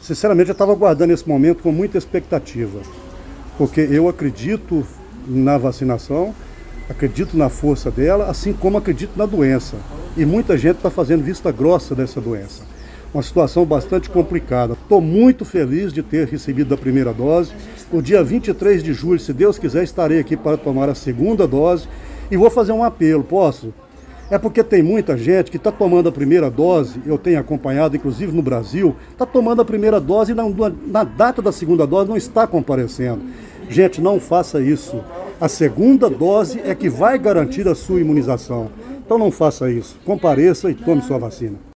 Sinceramente, eu estava aguardando esse momento com muita expectativa, porque eu acredito na vacinação, acredito na força dela, assim como acredito na doença. E muita gente está fazendo vista grossa dessa doença. Uma situação bastante complicada. Estou muito feliz de ter recebido a primeira dose. No dia 23 de julho, se Deus quiser, estarei aqui para tomar a segunda dose. E vou fazer um apelo, posso? É porque tem muita gente que está tomando a primeira dose, eu tenho acompanhado, inclusive no Brasil, está tomando a primeira dose e na data da segunda dose não está comparecendo. Gente, não faça isso. A segunda dose é que vai garantir a sua imunização. Então não faça isso. Compareça e tome sua vacina.